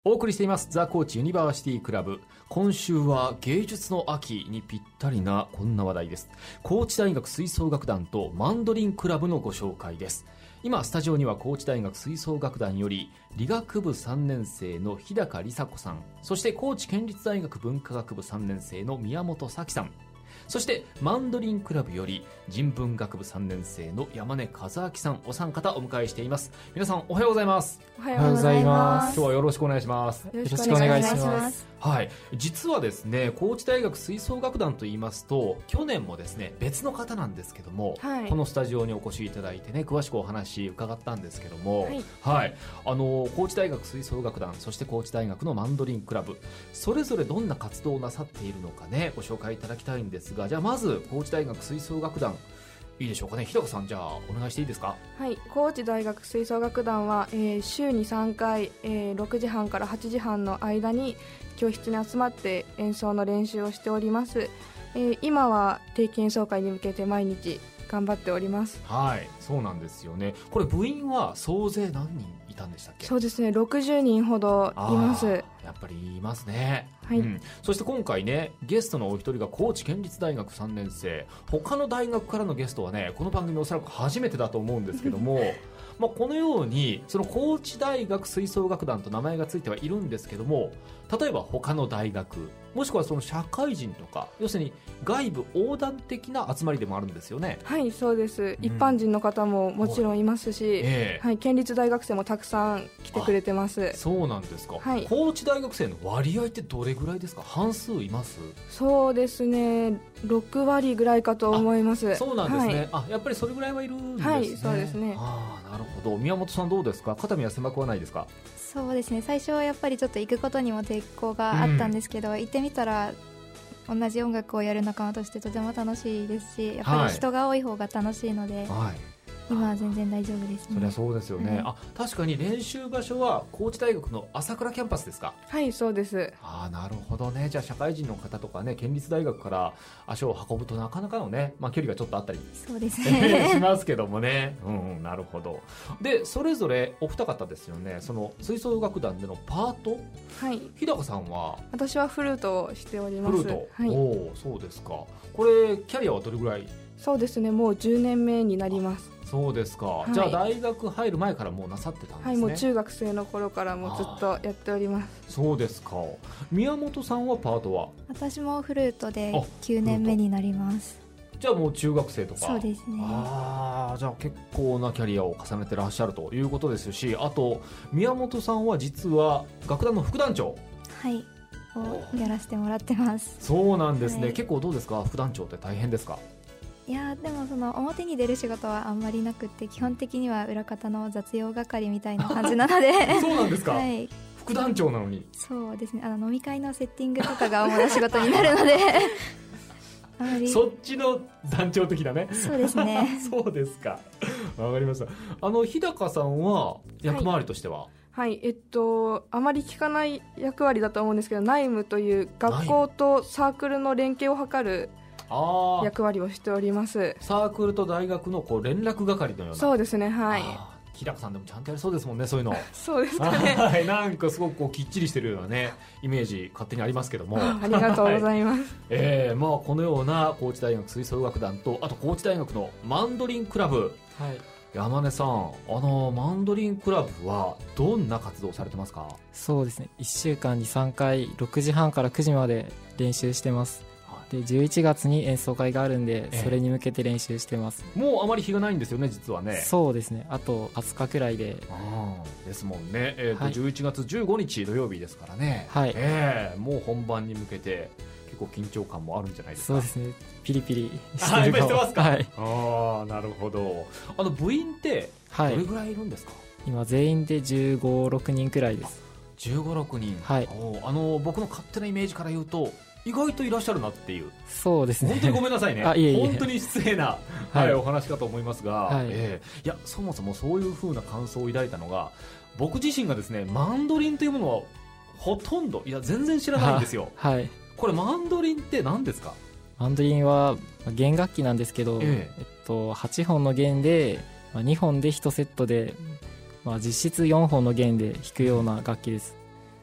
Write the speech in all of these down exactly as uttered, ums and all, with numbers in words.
お送りしていますザ・高知ユニバーシティクラブ。今週は芸術の秋にぴったりなこんな話題です。高知大学吹奏楽団とマンドリンクラブのご紹介です。今スタジオには高知大学吹奏楽団より理学部さんねん生の日高梨紗子さん、そして高知県立大学文化学部さんねん生の宮本咲さん、そしてマンドリンクラブより人文学部さんねん生の山根和明さん、お三方お迎えしています。皆さんおはようございます。 おはようございます。 今日はよろしくお願いします。 よろしくお願いします。 はい、実はですね、高知大学吹奏楽団といいますと去年もですね別の方なんですけども、はい、このスタジオにお越しいただいてね詳しくお話伺ったんですけども、はいはい、あの高知大学吹奏楽団、そして高知大学のマンドリンクラブ、それぞれどんな活動をなさっているのかねご紹介いただきたいんですが、じゃあまず高知大学吹奏楽団いいでしょうかね。日高さん、じゃあお願いしていいですか。 はい、高知大学吹奏楽団は、えー、週にさんかい、えー、ろくじはんからはちじはんの間に教室に集まって演奏の練習をしております。えー、今は定期演奏会に向けて毎日頑張っております。 はい、そうなんですよね。これ部員は総勢何人いたんでしたっけ。 そうですね、ろくじゅうにんほどいます。 やっぱりいますね。 はい、うん、 そして今回ねゲストのお一人が高知県立大学さんねん生、他の大学からのゲストはねこの番組おそらく初めてだと思うんですけどもまあこのようにその高知大学吹奏楽団と名前がついてはいるんですけども、例えば他の大学もしくはその社会人とか要するに外部横断的な集まりでもあるんですよね。 はい、そうです、うん、一般人の方ももちろんいますし、えーはい、県立大学生もたくさん来てくれてます。 そうなんですか、はい、高知大学生の割合ってどれぐらいですか。半数います。 そうですね、ろくわりぐらいかと思います。 そうなんですね、はい、あやっぱりそれぐらいはいるんですね。 はい、そうですね。 あなるほど。宮本さんどうですか。肩身は狭くはないですか。 そうですね、最初はやっぱりちょっと行くことにも抵抗があったんですけど、うん、行ってみたら同じ音楽をやる仲間としてとても楽しいですし、やっぱり人が多い方が楽しいので、はい、今は全然大丈夫ですね。 そりゃそうですよね、はい、あ確かに練習場所は高知大学の朝倉キャンパスですか。 はい、そうです。 あなるほどね。じゃあ社会人の方とかね県立大学から足を運ぶとなかなかのね、まあ、距離がちょっとあったりそうですねしますけどもね、うん、うん、なるほど。でそれぞれお二方ですよね、その吹奏楽団でのパート。 はい、 日高さんは。 私はフルートをしております。 フルート、 はい、 おそうですか。これキャリアはどれぐらい。 そうですね、もうじゅうねんめになります。 そうですか、はい、じゃあ大学入る前からもうなさってたんですね。はい、 もう中学生の頃からもうずっとやっております。 そうですか。宮本さんはパートは。 私もフルートできゅうねんめになります。 じゃあもう中学生とか。 そうですね。 あじゃあ結構なキャリアを重ねてらっしゃるということですし、あと宮本さんは実は楽団の副団長。 はいをやらせてもらってます。 そうなんですね、はい、結構どうですか副団長って大変ですか。 いやでもその表に出る仕事はあんまりなくって基本的には裏方の雑用係みたいな感じなのでそうなんですか、 はい、 副団長なのに。 そうですね、あの飲み会のセッティングとかが主な仕事になるのであまりそっちの団長的だね。 そうですねそうですか、わかりました。あの日高さんは役回りとしては、はいはい、えっと、あまり聞かない役割だと思うんですけど、内務という学校とサークルの連携を図る役割をしております。 サークルと大学のこう連絡係のような。 そうですね、はい。 日高さんでもちゃんとやりそうですもんね、そういうの。 そうですかねはい、なんかすごくこうきっちりしてるようなねイメージ勝手にありますけども。 ありがとうございます、はい、 えーまあ、このような高知大学吹奏楽団とあと高知大学のマンドリンクラブ、はい、山根さん、あのマンドリンクラブはどんな活動をされてますか。 そうですね、いっしゅうかんにさんかいろくじはんからくじまで練習してます。でじゅういちがつに演奏会があるんで、それに向けて練習してます、 ええ、もうあまり日がないんですよね実はね。 そうですね、あとはつかくらいで。 あですもんね、えーとはい、じゅういちがつじゅうごにち土曜日ですからね、 はい、 えー、もう本番に向けて結構緊張感もあるんじゃないですか。 そうですね、ピリピリしてるかも。 してますか、 はい、 あなるほど。あの部員ってどれぐらいいるんですか。はい、 今全員でじゅうご、ろくにんくらいです。 じゅうご、ろくにん、 はい、 あの僕の勝手なイメージから言うと意外といらっしゃるなっていう。 そうですね、 本当にごめんなさいね。 あいえいえ、 本当に失礼な、はいはい、お話かと思いますが、 はい、 えー、いやそもそもそういう風な感想を抱いたのが僕自身がですね、マンドリンというものはほとんどいや全然知らないんですよ。 はい、 これマンドリンって何ですか。 マンドリンは弦楽器なんですけど、えええっと、はちほんの弦でにほんでいちセットで、まあ、実質よんほんの弦で弾くような楽器です。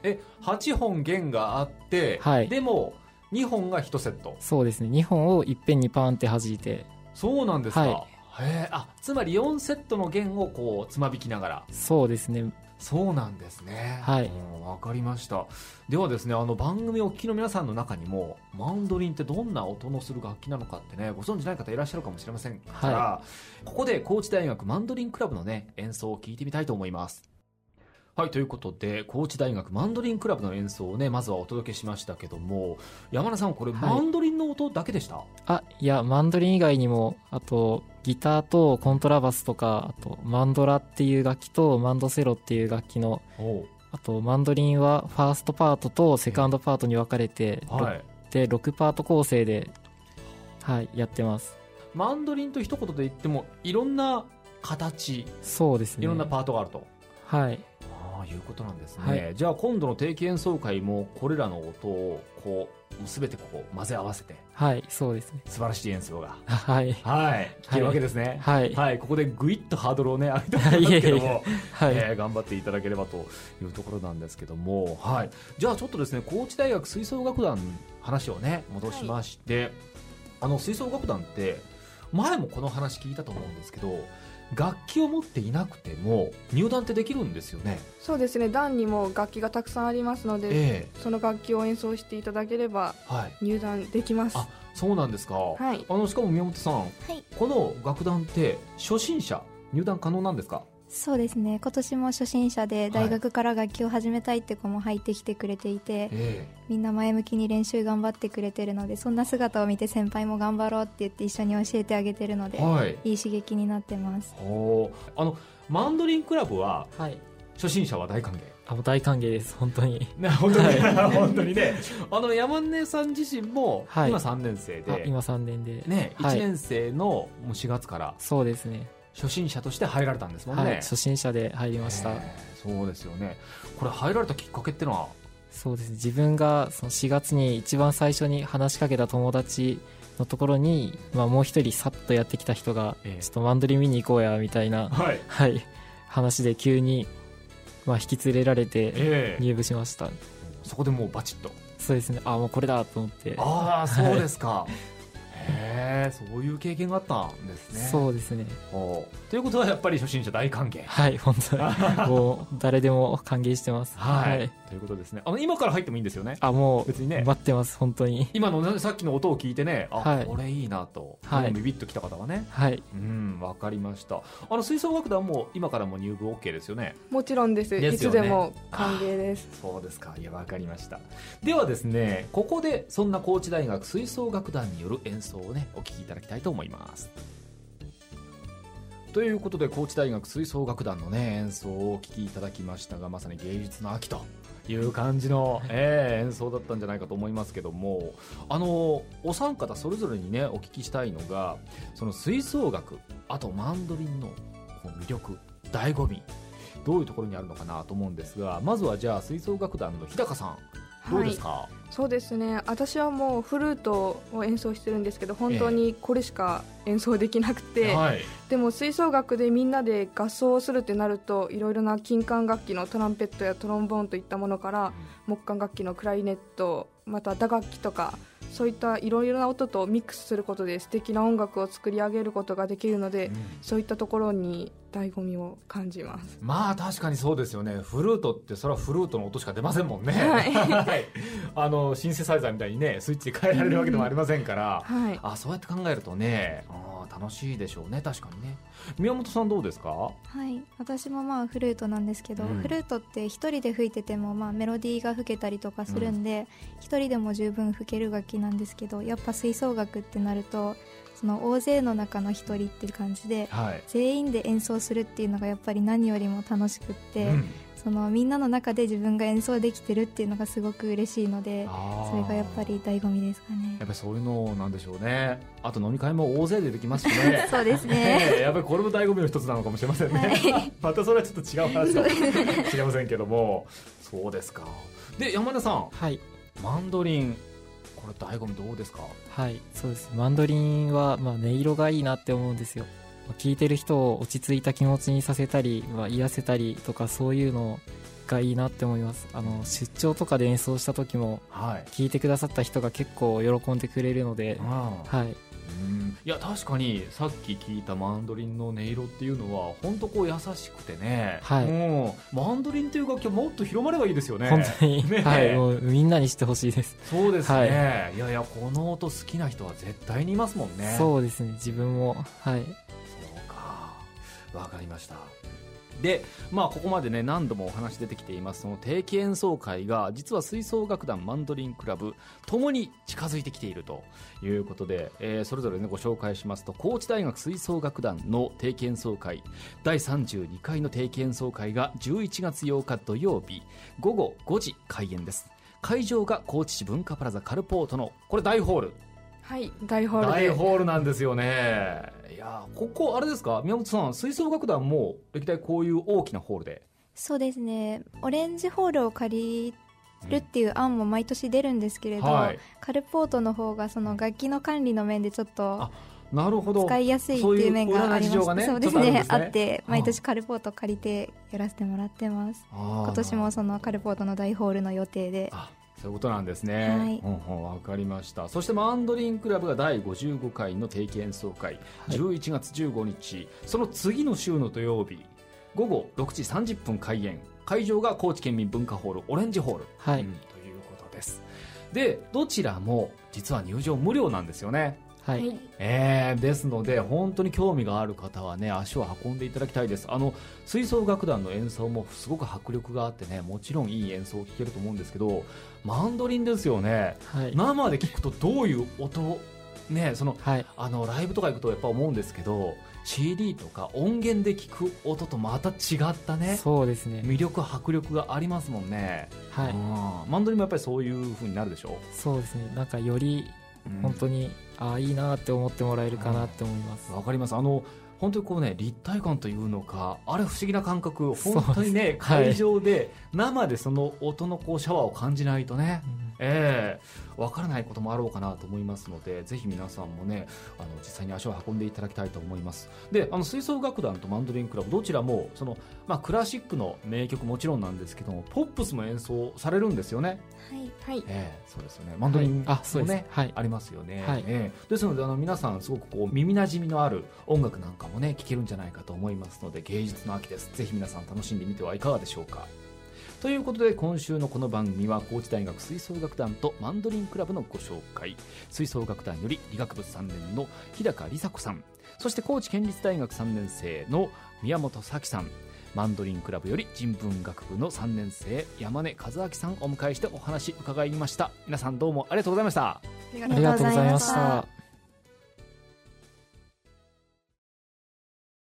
えはっぽん弦があって、はい、でもにほんがいちセット。 そうですね、にほんをいっぺんにパーンって弾いて。 そうなんですか、 はい、 へあつまりよんセットの弦をこうつまびきながら。 そうですね。 そうなんですね。 はい、 わかりました。ではですね、あの番組をお聞きの皆さんの中にもマンドリンってどんな音のする楽器なのかってねご存知ない方いらっしゃるかもしれませんから、はい、ここで高知大学マンドリンクラブのね演奏を聞いてみたいと思います。はい、ということで高知大学マンドリンクラブの演奏をねまずはお届けしましたけども、山田さんこれ、はい、マンドリンの音だけでした？ あいやマンドリン以外にもあとギターとコントラバスとかあとマンドラっていう楽器とマンドセロっていう楽器のあとマンドリンはファーストパートとセカンドパートに分かれて、はい、でろくパート構成で、はい、やってます。 マンドリンと一言で言ってもいろんな形、 そうですね、 いろんなパートがあると。 はい、 いうことなんですね、はい、じゃあ今度の定期演奏会もこれらの音をこうもう全てこう混ぜ合わせて、 はいそうですね、 素晴らしい演奏がはい、 はい、聴けるわけですね。 はい、 はい、ここでグイッとハードルをね上げてますけども、 はいえー、頑張っていただければというところなんですけども、はい、じゃあちょっとですね高知大学吹奏楽団の話をね戻しまして、はい、あの吹奏楽団って前もこの話聞いたと思うんですけど楽器を持っていなくても入団ってできるんですよね。 そうですね、団にも楽器がたくさんありますので、えー、その楽器を演奏していただければ入団できます、 はい、あそうなんですか、 はい、 あのしかも宮本さん、はい、この楽団って初心者入団可能なんですか？ そうですね、今年も初心者で大学から楽器を始めたいって子も入ってきてくれていて、はいえー、みんな前向きに練習頑張ってくれてるのでそんな姿を見て先輩も頑張ろうって言って一緒に教えてあげてるので、はい、いい刺激になってます。 おあのマンドリンクラブは、はい、初心者は大歓迎？ あ大歓迎です本当に本当に、はい、本当にねあの山根さん自身も今さんねん生で、はい、 今さんねんで、 ねはい、いちねん生のもうしがつからそうですね初心者として入られたんですもんね、はい、 初心者で入りました。 そうですよね。これ入られたきっかけってのは？ そうですね、自分がそのしがつに一番最初に話しかけた友達のところに、まあ、もう一人さっとやってきた人が、えー、ちょっとマンドリン見に行こうやみたいな、はいはい、話で急に、まあ、引き連れられて入部しました、えー、 そこでもうバチッと。 そうですね、あもうこれだと思って。 ああそうですかへえそういう経験があったんですね。 そうですね。 ということはやっぱり初心者大歓迎。 はい本当にもう誰でも歓迎してますはい、はい、ということですね。あの今から入ってもいいんですよね？ あもう別にね待ってます本当に。 今のさっきの音を聞いてねあ、はい、これいいなと、はい、ビビッときた方はねはいうんわかりました。あの吹奏楽団も今からも入部 OK ですよね？ もちろんです、ですよね、いつでも歓迎です。 そうですか、いやわかりました。ではですねここでそんな高知大学吹奏楽団による演奏をねお聴きいただきたいと思います。ということで高知大学吹奏楽団の、ね、演奏をお聴きいただきましたがまさに芸術の秋という感じの、えー、演奏だったんじゃないかと思いますけどもあのお三方それぞれにねお聞きしたいのがその吹奏楽あとマンドリンの魅力醍醐味どういうところにあるのかなと思うんですがまずはじゃあ吹奏楽団の日高さんどうですか？はい、 そうですね、私はもうフルートを演奏してるんですけど本当にこれしか演奏できなくて、えーはい、でも吹奏楽でみんなで合奏をするってなるといろいろな金管楽器のトランペットやトロンボーンといったものから、うん、木管楽器のクラリネットまた打楽器とかそういったいろいろな音とミックスすることで素敵な音楽を作り上げることができるので、うん、そういったところに醍醐味を感じます。 まあ確かにそうですよね。フルートってそれはフルートの音しか出ませんもんね、はい、あのシンセサイザーみたいにねスイッチで変えられるわけでもありませんから、うんはい、あそうやって考えるとねあ楽しいでしょうね。確かにね。宮本さんどうですか？ はい私もまあフルートなんですけど、うん、フルートって一人で吹いててもまあメロディーが吹けたりとかするんで一、うん、人でも十分吹ける楽器なんですけどやっぱ吹奏楽ってなるとその大勢の中の一人っていう感じで、はい、全員で演奏するっていうのがやっぱり何よりも楽しくって、うん、そのみんなの中で自分が演奏できてるっていうのがすごく嬉しいのでそれがやっぱり醍醐味ですかね。 やっぱりそういうのなんでしょうね。あと飲み会も大勢でできますしねそうですねやっぱりこれも醍醐味の一つなのかもしれませんね、はい、またそれはちょっと違う話かもしれませんけどもそうですか。で山田さん、はい、マンドリンこれ醍醐味どうですか？ はいそうです。マンドリンは、まあ、音色がいいなって思うんですよ。聴いてる人を落ち着いた気持ちにさせたり、まあ、癒せたりとかそういうのがいいなって思います。あの出張とかで演奏した時も聴いてくださった人が結構喜んでくれるので、はい、 うんいや確かにさっき聞いたマンドリンの音色っていうのは本当こう優しくてね、はい、もうマンドリンという楽器はもっと広まればいいですよね。 本当に、ね、はい、もうみんなにしてほしいです。 そうですね、はい、いやいやこの音好きな人は絶対にいますもんね。 そうですね、自分もはい。 そうか、わかりました。で、まあ、ここまでね何度もお話出てきていますその定期演奏会が実は吹奏楽団マンドリンクラブともに近づいてきているということで、えー、それぞれ、ね、ご紹介しますと高知大学吹奏楽団の定期演奏会だいさんじゅうにかいの定期演奏会がじゅういちがつようか土曜日ごごごじ開演です。会場が高知市文化プラザカルポートのこれ大ホール、 はい大ホールで大ホールなんですよね。いやここあれですか、宮本さん吹奏楽団も歴代こういう大きなホールで。 そうですね、オレンジホールを借りるっていう案も毎年出るんですけれど、うんはい、カルポートの方がその楽器の管理の面でちょっとなるほど使いやすいっていう面がありまして、 ね、 そうですね、あって毎年カルポート借りてやらせてもらってます。今年もそのカルポートの大ホールの予定で。 あそういうことなんですね。 はい、 うんうん、分かりました。そしてマンドリンクラブがだいごじゅうごかいの定期演奏会、はい、じゅういちがつじゅうごにちその次の週の土曜日ごごろくじさんじゅっぷん開演、会場が高知県民文化ホールオレンジホール、 はい、 うん、ということです。でどちらも実は入場無料なんですよね。 はい、 えー、ですので本当に興味がある方はね足を運んでいただきたいです。あの吹奏楽団の演奏もすごく迫力があってね、もちろんいい演奏を聴けると思うんですけど、マンドリンですよね、はい、生で聞くとどういう音ね、その、はい、あのライブとか行くとやっぱ思うんですけど シーディー とか音源で聞く音とまた違ったね、 そうですね、 魅力迫力がありますもんね。 はい、 うん、マンドリンもやっぱりそういう風になるでしょう。 そうですね、なんかより本当に、うん、あいいなって思ってもらえるかなって思います。 わかります。あの本当にこうね立体感というのか、あれ不思議な感覚、本当にね会場で生でその音のこうシャワーを感じないとね、うん、えー、分からないこともあろうかなと思いますので、ぜひ皆さんもねあの実際に足を運んでいただきたいと思います。であの吹奏楽団とマンドリンクラブどちらもその、まあ、クラシックの名曲もちろんなんですけどもポップスも演奏されるんですよね。 はい、 えー、そうですよね、マンドリンもね、はい、 あ, そうです、はい、ありますよね、はい、えー、ですのであの皆さんすごくこう耳なじみのある音楽なんかもね聴けるんじゃないかと思いますので、芸術の秋です。ぜひ皆さん楽しんでみてはいかがでしょうか。ということで今週のこの番組は高知大学吹奏楽団とマンドリンクラブのご紹介、吹奏楽団より理学部さんねんの日高梨紗子さん、そして高知県立大学さんねん生の宮本咲さん、マンドリンクラブより人文学部のさんねん生山根和明さんをお迎えしてお話伺いました。皆さんどうもありがとうございました。 ありがとうございました。